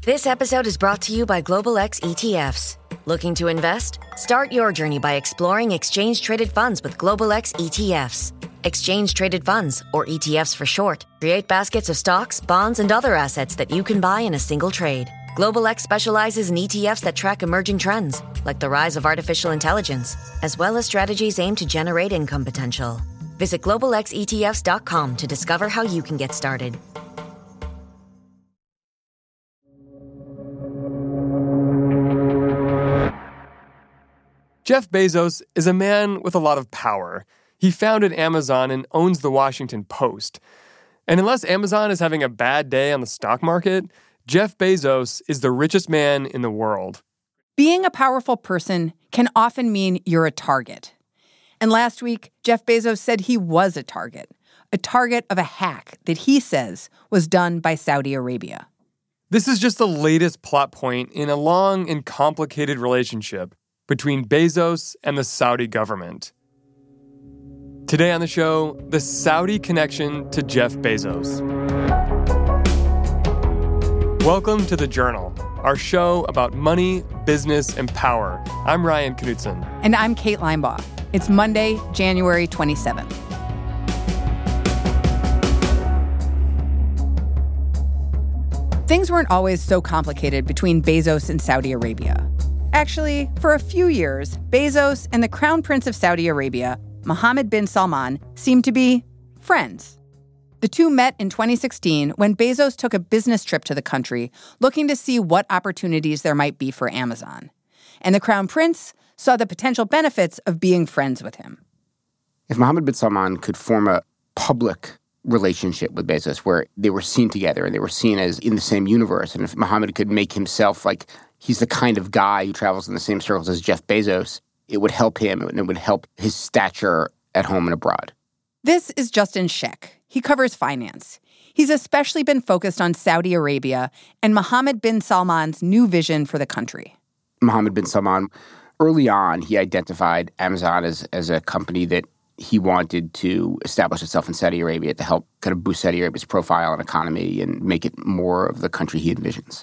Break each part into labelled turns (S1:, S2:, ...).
S1: This episode is brought to you by Global X ETFs. Looking to invest? Start your journey by exploring exchange-traded funds with Global X ETFs. Exchange-traded funds, or ETFs for short, create baskets of stocks, bonds, and other assets that you can buy in a single trade. Global X specializes in ETFs that track emerging trends, like the rise of artificial intelligence, as well as strategies aimed to generate income potential. Visit globalxetfs.com to discover how you can get started.
S2: Jeff Bezos is a man with a lot of power. He founded Amazon and owns the Washington Post. And unless Amazon is having a bad day on the stock market, Jeff Bezos is the richest man in the world.
S3: Being a powerful person can often mean you're a target. And last week, Jeff Bezos said he was a target of a hack that he says was done by Saudi Arabia.
S2: This is just the latest plot point in a long and complicated relationship between Bezos and the Saudi government. Today on the show, the Saudi connection to Jeff Bezos. Welcome to The Journal, our show about money, business, and power. I'm Ryan Knutson.
S3: And I'm Kate Linebaugh. It's Monday, January 27th. Things weren't always so complicated between Bezos and Saudi Arabia. Actually, for a few years, Bezos and the Crown Prince of Saudi Arabia, Mohammed bin Salman, seemed to be friends. The two met in 2016 when Bezos took a business trip to the country looking to see what opportunities there might be for Amazon. And the Crown Prince saw the potential benefits of being friends with him.
S4: If Mohammed bin Salman could form a public relationship with Bezos where they were seen together and they were seen as in the same universe, and if Mohammed could make himself like he's the kind of guy who travels in the same circles as Jeff Bezos, it would help him and it would help his stature at home and abroad.
S3: This is Justin Sheck. He covers finance. He's especially been focused on Saudi Arabia and Mohammed bin Salman's new vision for the country.
S4: Mohammed bin Salman, early on, he identified Amazon as a company that he wanted to establish itself in Saudi Arabia to help kind of boost Saudi Arabia's profile and economy and make it more of the country he envisions.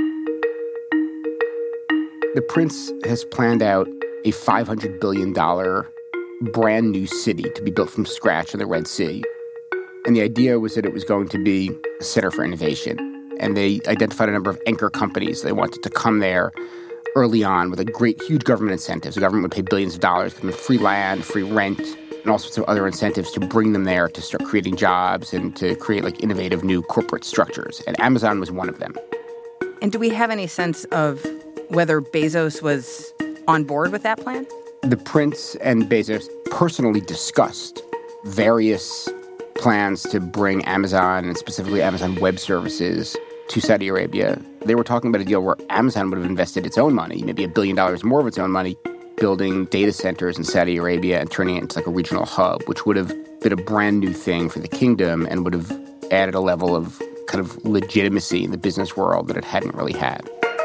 S4: The prince has planned out a $500 billion brand new city to be built from scratch in the Red Sea. And the idea was that it was going to be a center for innovation. And they identified a number of anchor companies. They wanted to come there early on with huge government incentives. The government would pay billions of dollars, give them free land, free rent, and all sorts of other incentives to bring them there to start creating jobs and to create like innovative new corporate structures. And Amazon was one of them.
S3: And do we have any sense of whether Bezos was on board with that plan?
S4: The prince and Bezos personally discussed various plans to bring Amazon, and specifically Amazon Web Services, to Saudi Arabia. They were talking about a deal where Amazon would have invested its own money, maybe $1 billion more of its own money, building data centers in Saudi Arabia and turning it into like a regional hub, which would have been a brand new thing for the kingdom and would have added a level of kind of legitimacy in the business world that it hadn't really had.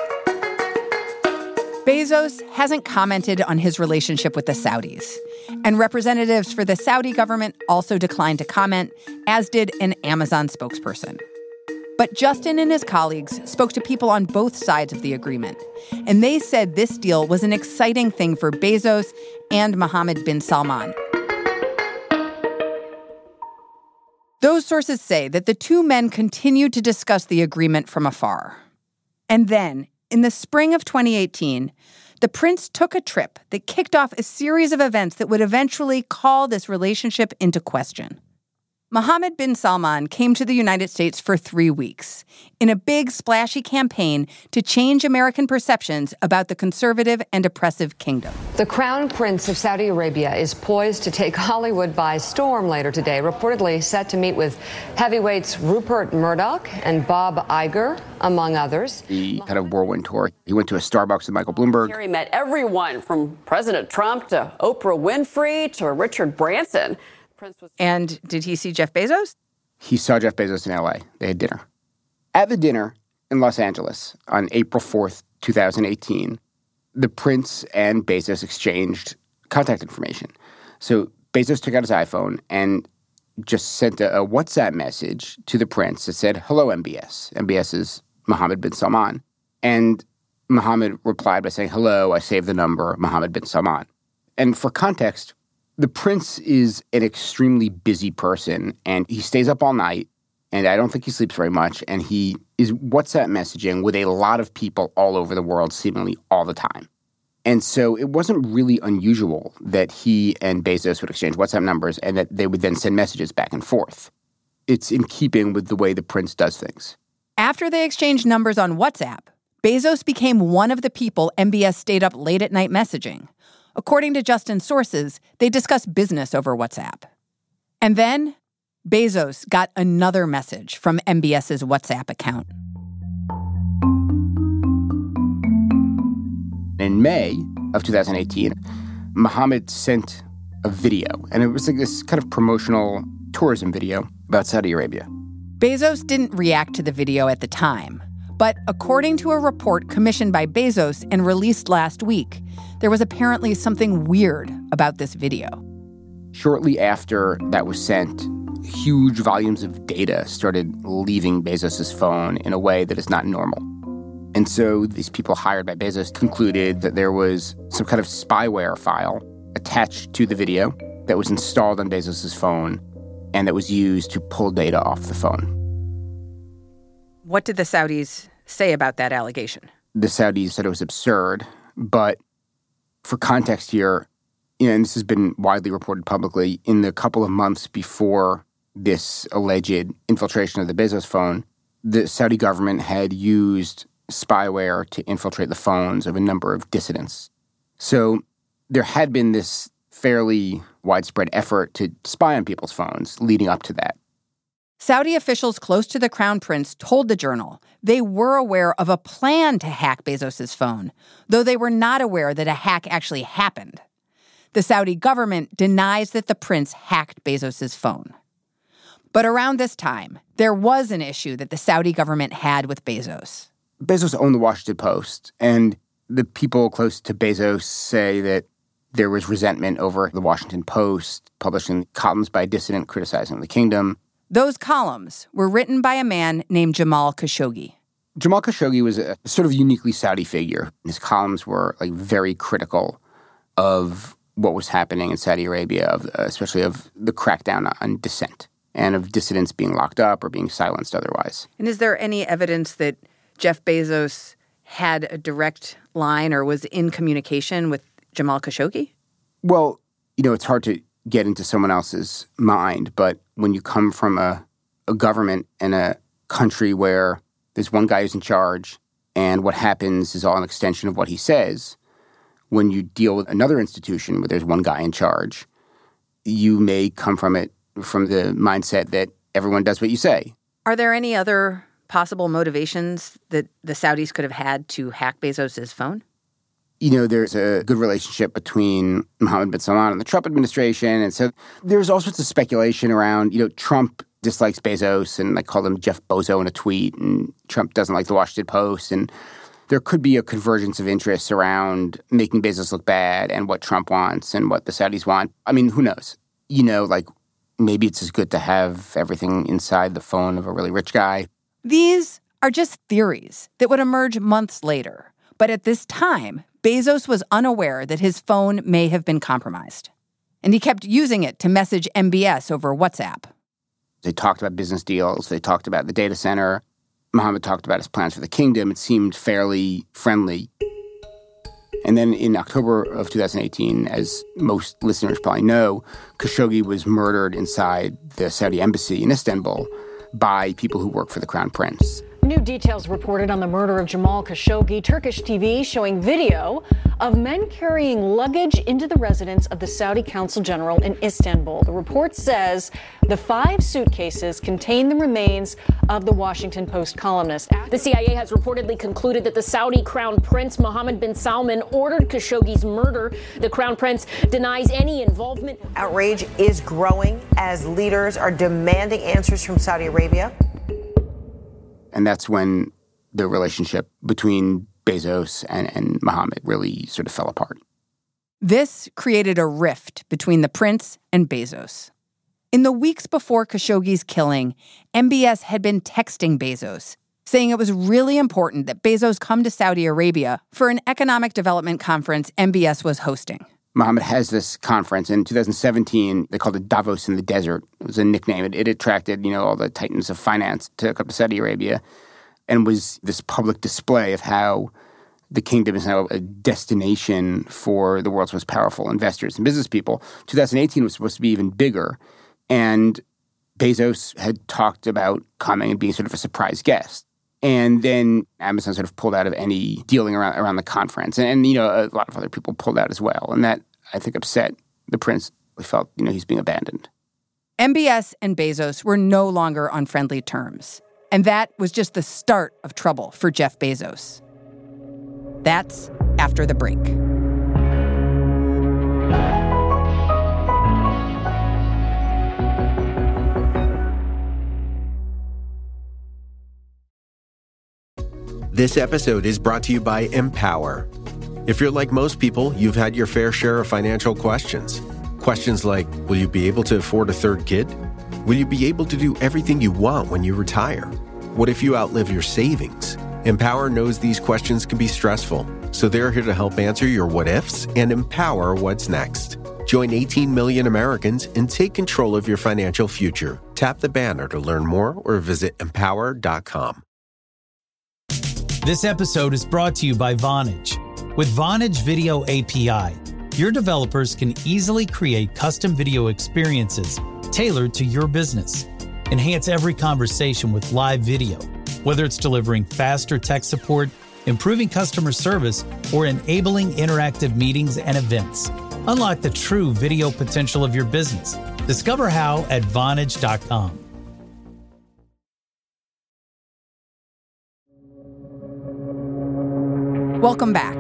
S3: Bezos hasn't commented on his relationship with the Saudis, and representatives for the Saudi government also declined to comment, as did an Amazon spokesperson. But Justin and his colleagues spoke to people on both sides of the agreement, and they said this deal was an exciting thing for Bezos and Mohammed bin Salman. Those sources say that the two men continued to discuss the agreement from afar. And then, in the spring of 2018, the prince took a trip that kicked off a series of events that would eventually call this relationship into question. Mohammed bin Salman came to the United States for 3 weeks in a big, splashy campaign to change American perceptions about the conservative and oppressive kingdom.
S5: The Crown Prince of Saudi Arabia is poised to take Hollywood by storm later today, reportedly set to meet with heavyweights Rupert Murdoch and Bob Iger, among others.
S4: He had a whirlwind tour. He went to a Starbucks with Michael Bloomberg.
S6: Here he met everyone from President Trump to Oprah Winfrey to Richard Branson.
S3: And did he see Jeff Bezos?
S4: He saw Jeff Bezos in L.A. They had dinner. At the dinner in Los Angeles on April 4th, 2018, the prince and Bezos exchanged contact information. So Bezos took out his iPhone and just sent a WhatsApp message to the prince that said, "Hello, MBS." MBS is Mohammed bin Salman. And Mohammed replied by saying, "Hello, I saved the number, Mohammed bin Salman." And for context, the prince is an extremely busy person, and he stays up all night, and I don't think he sleeps very much, and he is WhatsApp messaging with a lot of people all over the world seemingly all the time. And so it wasn't really unusual that he and Bezos would exchange WhatsApp numbers and that they would then send messages back and forth. It's in keeping with the way the prince does things.
S3: After they exchanged numbers on WhatsApp, Bezos became one of the people MBS stayed up late at night messaging. According to Justin's sources, they discussed business over WhatsApp. And then Bezos got another message from MBS's WhatsApp account.
S4: In May of 2018, Mohammed sent a video, and it was like this kind of promotional tourism video about Saudi Arabia.
S3: Bezos didn't react to the video at the time, but according to a report commissioned by Bezos and released last week, there was apparently something weird about this video.
S4: Shortly after that was sent, huge volumes of data started leaving Bezos' phone in a way that is not normal. And so these people hired by Bezos concluded that there was some kind of spyware file attached to the video that was installed on Bezos' phone and that was used to pull data off the phone.
S3: What did the Saudis say about that allegation?
S4: The Saudis said it was absurd, but for context here, and this has been widely reported publicly, in the couple of months before this alleged infiltration of the Bezos phone, the Saudi government had used spyware to infiltrate the phones of a number of dissidents. So there had been this fairly widespread effort to spy on people's phones leading up to that.
S3: Saudi officials close to the crown prince told the Journal they were aware of a plan to hack Bezos' phone, though they were not aware that a hack actually happened. The Saudi government denies that the prince hacked Bezos' phone. But around this time, there was an issue that the Saudi government had with Bezos.
S4: Bezos owned the Washington Post, and the people close to Bezos say that there was resentment over the Washington Post publishing columns by a dissident criticizing the kingdom.
S3: Those columns were written by a man named Jamal Khashoggi.
S4: Jamal Khashoggi was a sort of uniquely Saudi figure. His columns were very critical of what was happening in Saudi Arabia, especially of the crackdown on dissent and of dissidents being locked up or being silenced otherwise.
S3: And is there any evidence that Jeff Bezos had a direct line or was in communication with Jamal Khashoggi?
S4: Well, it's hard to get into someone else's mind, but when you come from a government in a country where there's one guy who's in charge and what happens is all an extension of what he says, when you deal with another institution where there's one guy in charge, you may come from it from the mindset that everyone does what you say.
S3: Are there any other possible motivations that the Saudis could have had to hack Bezos' phone?
S4: There's a good relationship between Mohammed bin Salman and the Trump administration. And so there's all sorts of speculation around, Trump dislikes Bezos and called him Jeff Bozo in a tweet. And Trump doesn't like the Washington Post. And there could be a convergence of interests around making Bezos look bad and what Trump wants and what the Saudis want. I mean, who knows? Maybe it's as good to have everything inside the phone of a really rich guy.
S3: These are just theories that would emerge months later. But at this time, Bezos was unaware that his phone may have been compromised. And he kept using it to message MBS over WhatsApp.
S4: They talked about business deals. They talked about the data center. Mohammed talked about his plans for the kingdom. It seemed fairly friendly. And then in October of 2018, as most listeners probably know, Khashoggi was murdered inside the Saudi embassy in Istanbul by people who work for the Crown Prince.
S7: New details reported on the murder of Jamal Khashoggi. Turkish TV showing video of men carrying luggage into the residence of the Saudi Consul General in Istanbul. The report says the 5 suitcases contain the remains of the Washington Post columnist.
S8: The CIA has reportedly concluded that the Saudi Crown Prince Mohammed bin Salman ordered Khashoggi's murder. The Crown Prince denies any involvement.
S9: Outrage is growing as leaders are demanding answers from Saudi Arabia.
S4: And that's when the relationship between Bezos and Mohammed really sort of fell apart.
S3: This created a rift between the prince and Bezos. In the weeks before Khashoggi's killing, MBS had been texting Bezos, saying it was really important that Bezos come to Saudi Arabia for an economic development conference MBS was hosting.
S4: Mohammed has this conference in 2017. They called it Davos in the Desert. It was a nickname. It attracted, all the titans of finance to come to Saudi Arabia and was this public display of how the kingdom is now a destination for the world's most powerful investors and business people. 2018 was supposed to be even bigger. And Bezos had talked about coming and being sort of a surprise guest. And then Amazon sort of pulled out of any dealing around the conference. And a lot of other people pulled out as well. And that, I think, upset the prince. He felt, he's being abandoned.
S3: MBS and Bezos were no longer on friendly terms. And that was just the start of trouble for Jeff Bezos. That's after the break.
S10: This episode is brought to you by Empower. If you're like most people, you've had your fair share of financial questions. Questions like, will you be able to afford a third kid? Will you be able to do everything you want when you retire? What if you outlive your savings? Empower knows these questions can be stressful, so they're here to help answer your what-ifs and empower what's next. Join 18 million Americans and take control of your financial future. Tap the banner to learn more or visit empower.com.
S11: This episode is brought to you by Vonage. With Vonage Video API, your developers can easily create custom video experiences tailored to your business. Enhance every conversation with live video, whether it's delivering faster tech support, improving customer service, or enabling interactive meetings and events. Unlock the true video potential of your business. Discover how at Vonage.com.
S3: Welcome back.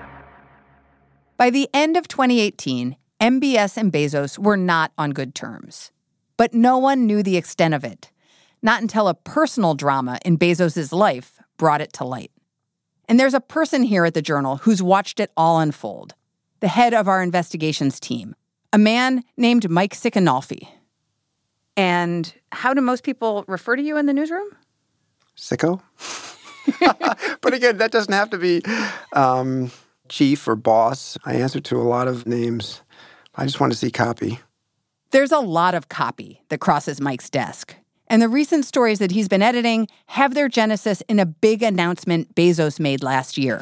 S3: By the end of 2018, MBS and Bezos were not on good terms. But no one knew the extent of it, not until a personal drama in Bezos' life brought it to light. And there's a person here at the Journal who's watched it all unfold, the head of our investigations team, a man named Mike Sicanolfi. And how do most people refer to you in the newsroom?
S12: Sicko? But again, that doesn't have to be chief or boss. I answer to a lot of names. I just want to see copy.
S3: There's a lot of copy that crosses Mike's desk. And the recent stories that he's been editing have their genesis in a big announcement Bezos made last year.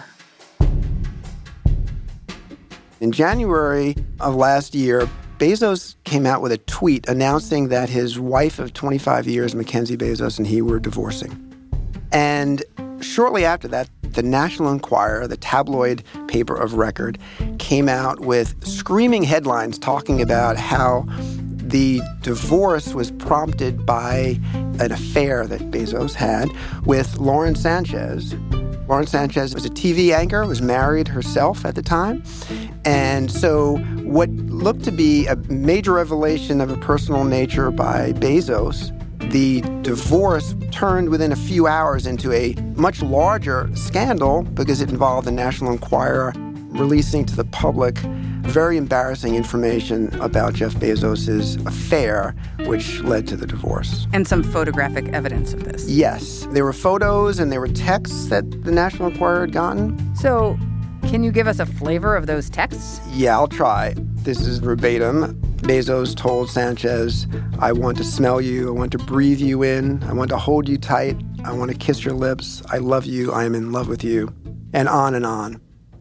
S12: In January of last year, Bezos came out with a tweet announcing that his wife of 25 years, Mackenzie Bezos, and he were divorcing. And shortly after that, the National Enquirer, the tabloid paper of record, came out with screaming headlines talking about how the divorce was prompted by an affair that Bezos had with Lauren Sanchez. Lauren Sanchez was a TV anchor, was married herself at the time. And so what looked to be a major revelation of a personal nature by Bezos, the divorce turned within a few hours into a much larger scandal because it involved the National Enquirer releasing to the public very embarrassing information about Jeff Bezos' affair, which led to the divorce.
S3: And some photographic evidence of this.
S12: Yes. There were photos and there were texts that the National Enquirer had gotten.
S3: So, can you give us a flavor of those texts?
S12: Yeah, I'll try. This is verbatim. Bezos told Sanchez, I want to smell you. I want to breathe you in. I want to hold you tight. I want to kiss your lips. I love you. I am in love with you. And on and on.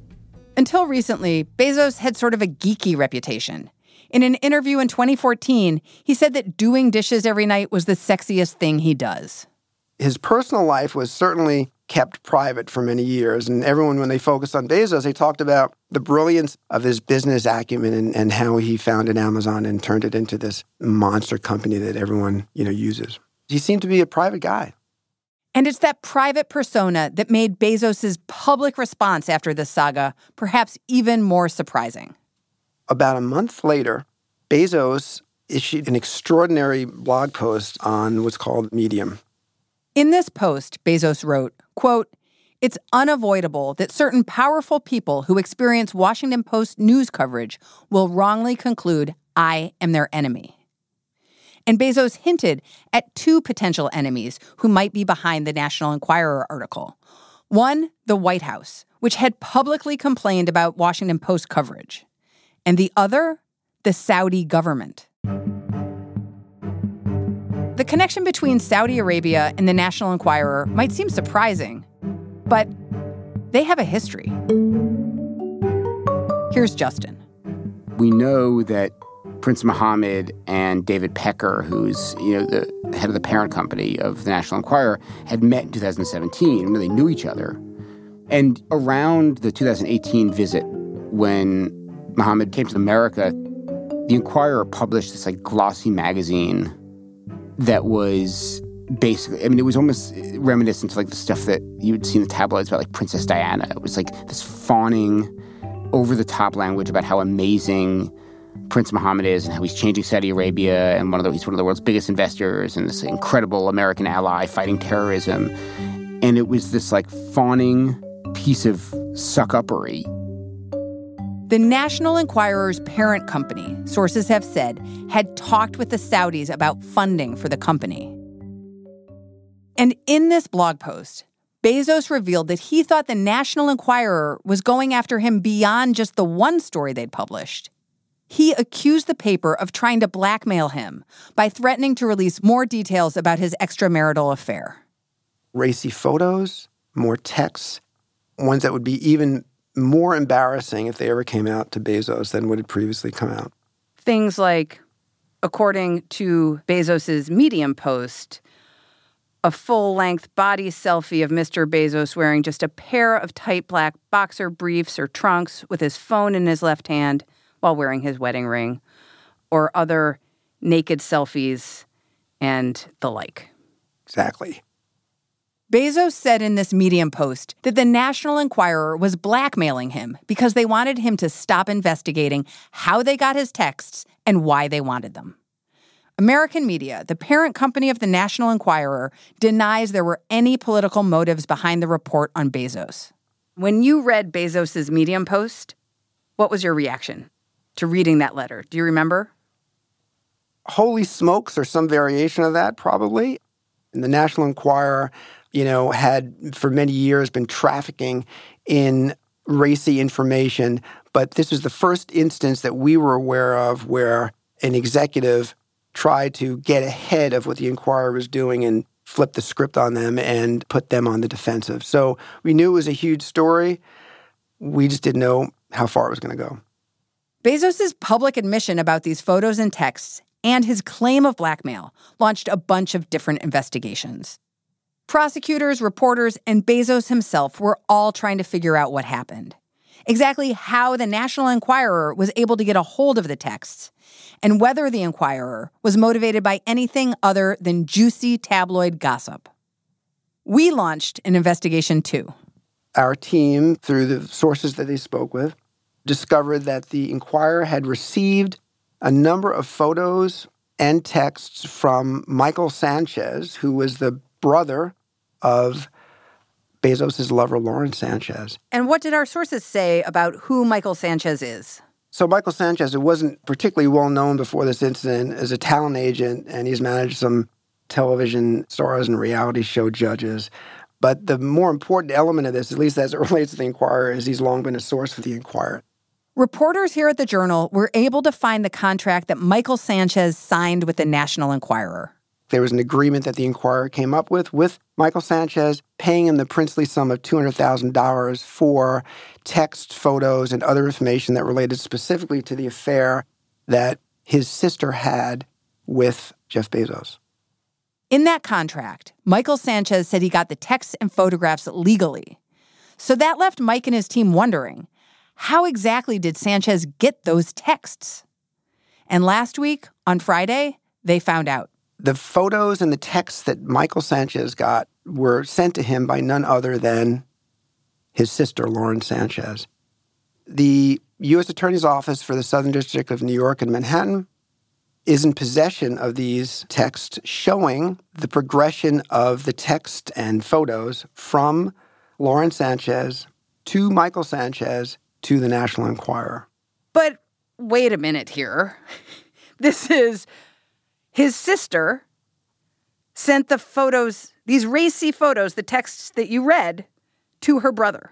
S3: Until recently, Bezos had sort of a geeky reputation. In an interview in 2014, he said that doing dishes every night was the sexiest thing he does.
S12: His personal life was certainly kept private for many years. And everyone, when they focused on Bezos, they talked about the brilliance of his business acumen and how he founded Amazon and turned it into this monster company that everyone, uses. He seemed to be a private guy.
S3: And it's that private persona that made Bezos' public response after this saga perhaps even more surprising.
S12: About a month later, Bezos issued an extraordinary blog post on what's called Medium.
S3: In this post, Bezos wrote, quote, "It's unavoidable that certain powerful people who experience Washington Post news coverage will wrongly conclude I am their enemy." And Bezos hinted at two potential enemies who might be behind the National Enquirer article. One, the White House, which had publicly complained about Washington Post coverage. And the other, the Saudi government. The connection between Saudi Arabia and the National Enquirer might seem surprising, but they have a history. Here's Justin.
S4: We know that Prince Mohammed and David Pecker, who's the head of the parent company of the National Enquirer, had met in 2017 when they knew each other. And around the 2018 visit, when Mohammed came to America, the Enquirer published this glossy magazine that was basically, it was almost reminiscent to the stuff that you would see in the tabloids about Princess Diana. It was this fawning, over-the-top language about how amazing Prince Mohammed is and how he's changing Saudi Arabia and he's one of the world's biggest investors and this incredible American ally fighting terrorism. And it was this fawning piece of suck-uppery.
S3: The National Enquirer's parent company, sources have said, had talked with the Saudis about funding for the company. And in this blog post, Bezos revealed that he thought the National Enquirer was going after him beyond just the one story they'd published. He accused the paper of trying to blackmail him by threatening to release more details about his extramarital affair.
S12: Racy photos, more texts, ones that would be even more embarrassing if they ever came out to Bezos than what had previously come out.
S3: Things like, according to Bezos's Medium post, a full-length body selfie of Mr. Bezos wearing just a pair of tight black boxer briefs or trunks with his phone in his left hand while wearing his wedding ring, or other naked selfies and the like.
S12: Exactly.
S3: Bezos said in this Medium post that the National Enquirer was blackmailing him because they wanted him to stop investigating how they got his texts and why they wanted them. American media, the parent company of the National Enquirer, denies there were any political motives behind the report on Bezos. When you read Bezos's Medium post, what was your reaction to reading that letter? Do you remember?
S12: Holy smokes, or some variation of that, probably. And the National Enquirer, had for many years been trafficking in racy information. But this was the first instance that we were aware of where an executive tried to get ahead of what the Enquirer was doing and flip the script on them and put them on the defensive. So we knew it was a huge story. We just didn't know how far it was going to go.
S3: Bezos's public admission about these photos and texts and his claim of blackmail launched a bunch of different investigations. Prosecutors, reporters, and Bezos himself were all trying to figure out what happened. Exactly how the National Enquirer was able to get a hold of the texts, and whether the Enquirer was motivated by anything other than juicy tabloid gossip. We launched an investigation too.
S12: Our team, through the sources that they spoke with, discovered that the Enquirer had received a number of photos and texts from Michael Sanchez, who was the brother of Bezos' lover, Lauren Sanchez.
S3: And what did our sources say about who Michael Sanchez is?
S12: So Michael Sanchez, who wasn't particularly well known before this incident, is a talent agent, and he's managed some television stars and reality show judges. But the more important element of this, at least as it relates to the Enquirer, is he's long been a source for the Enquirer.
S3: Reporters here at the Journal were able to find the contract that Michael Sanchez signed with the National Enquirer.
S12: There was an agreement that the Enquirer came up with Michael Sanchez, paying him the princely sum of $200,000 for text, photos, and other information that related specifically to the affair that his sister had with Jeff Bezos.
S3: In that contract, Michael Sanchez said he got the texts and photographs legally. So that left Mike and his team wondering, how exactly did Sanchez get those texts? And last week, on Friday, they found out.
S12: The photos and the texts that Michael Sanchez got were sent to him by none other than his sister, Lauren Sanchez. The U.S. Attorney's Office for the Southern District of New York in Manhattan is in possession of these texts showing the progression of the text and photos from Lauren Sanchez to Michael Sanchez to the National Enquirer.
S3: But wait a minute here. This is his sister sent the photos, these racy photos, the texts that you read, to her brother.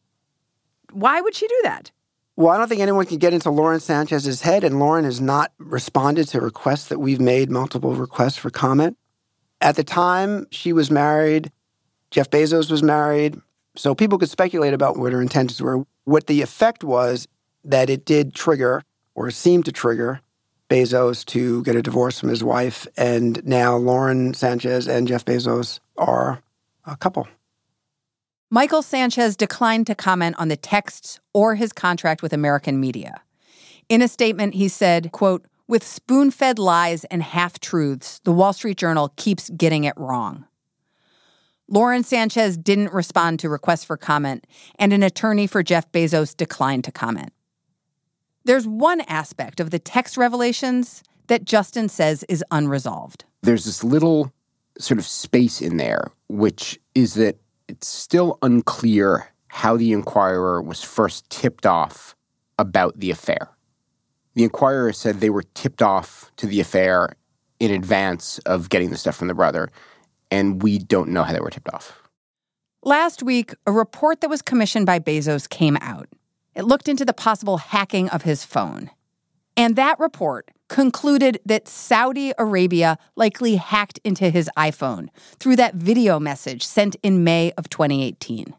S3: Why would she do that?
S12: Well, I don't think anyone can get into Lauren Sanchez's head, and Lauren has not responded to requests that we've made, multiple requests for comment. At the time she was married, Jeff Bezos was married, so people could speculate about what her intentions were. What the effect was that it did trigger, or seemed to trigger, Bezos to get a divorce from his wife, and now Lauren Sanchez and Jeff Bezos are a couple.
S3: Michael Sanchez declined to comment on the texts or his contract with American media. In a statement, he said, quote, "With spoon-fed lies and half-truths, the Wall Street Journal keeps getting it wrong." Lauren Sanchez didn't respond to requests for comment, and an attorney for Jeff Bezos declined to comment. There's one aspect of the text revelations that Justin says is unresolved.
S4: There's this little sort of space in there, which is that it's still unclear how the Inquirer was first tipped off about the affair. The Inquirer said they were tipped off to the affair in advance of getting the stuff from the brother, and we don't know how they were tipped off.
S3: Last week, a report that was commissioned by Bezos came out. It looked into the possible hacking of his phone. And that report concluded that Saudi Arabia likely hacked into his iPhone through that video message sent in May of 2018.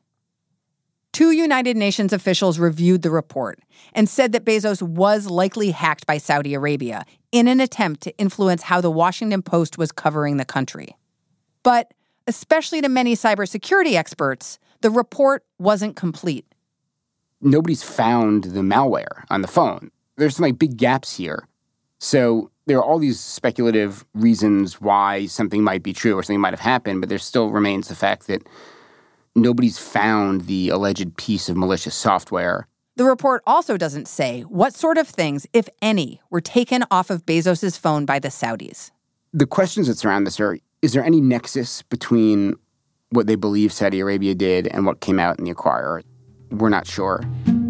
S3: 2 United Nations officials reviewed the report and said that Bezos was likely hacked by Saudi Arabia in an attempt to influence how the Washington Post was covering the country. But, especially to many cybersecurity experts, the report wasn't complete.
S4: Nobody's found the malware on the phone. There's some big gaps here. So there are all these speculative reasons why something might be true or something might have happened, but there still remains the fact that nobody's found the alleged piece of malicious software.
S3: The report also doesn't say what sort of things, if any, were taken off of Bezos' phone by the Saudis.
S4: The questions that surround this are, is there any nexus between what they believe Saudi Arabia did and what came out in the Inquirer? We're not sure.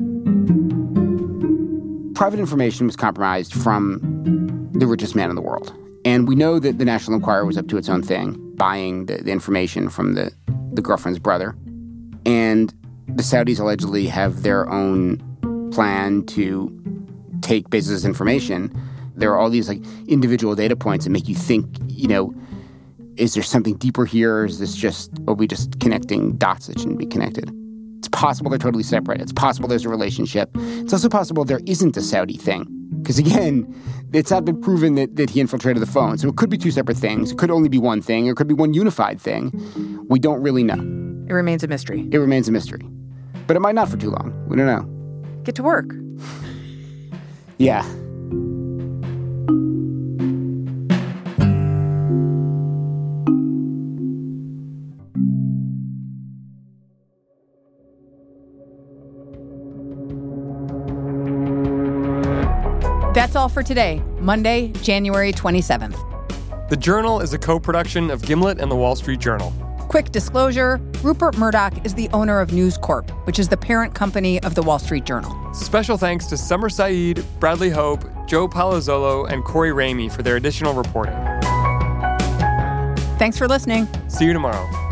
S4: Private information was compromised from the richest man in the world. And we know that the National Enquirer was up to its own thing, buying the information from the girlfriend's brother. And the Saudis allegedly have their own plan to take Bezos' information. There are all these individual data points that make you think, is there something deeper here? Or is this are we just connecting dots that shouldn't be connected? It's possible they're totally separate. It's possible there's a relationship. It's also possible there isn't a Saudi thing. Because again, it's not been proven that he infiltrated the phone. So it could be 2 separate things. It could only be one thing. Or it could be one unified thing. We don't really know.
S3: It remains a mystery.
S4: It remains a mystery. But it might not for too long. We don't know.
S3: Get to work.
S4: Yeah.
S3: That's all for today, Monday, January 27th.
S2: The Journal is a co-production of Gimlet and The Wall Street Journal.
S3: Quick disclosure, Rupert Murdoch is the owner of News Corp, which is the parent company of The Wall Street Journal.
S2: Special thanks to Summer Saeed, Bradley Hope, Joe Palazzolo, and Corey Ramey for their additional reporting.
S3: Thanks for listening.
S2: See you tomorrow.